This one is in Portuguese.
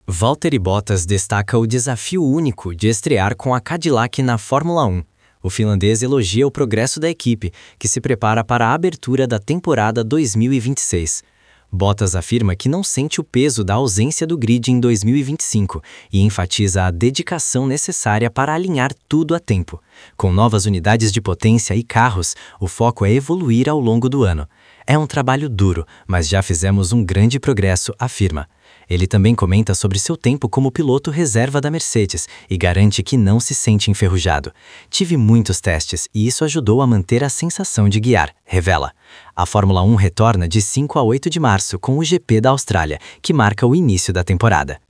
Valtteri Bottas destaca o desafio único de estrear com a Cadillac na Fórmula 1. O finlandês elogia o progresso da equipe, que se prepara para a abertura da temporada 2026. Bottas afirma que não sente o peso da ausência do grid em 2025 e enfatiza a dedicação necessária para alinhar tudo a tempo. Com novas unidades de potência e carros, o foco é evoluir ao longo do ano. É um trabalho duro, mas já fizemos um grande progresso, afirma. Ele também comenta sobre seu tempo como piloto reserva da Mercedes e garante que não se sente enferrujado. Tive muitos testes e isso ajudou a manter a sensação de guiar, revela. A Fórmula 1 retorna de 5 a 8 de março com o GP da Austrália, que marca o início da temporada.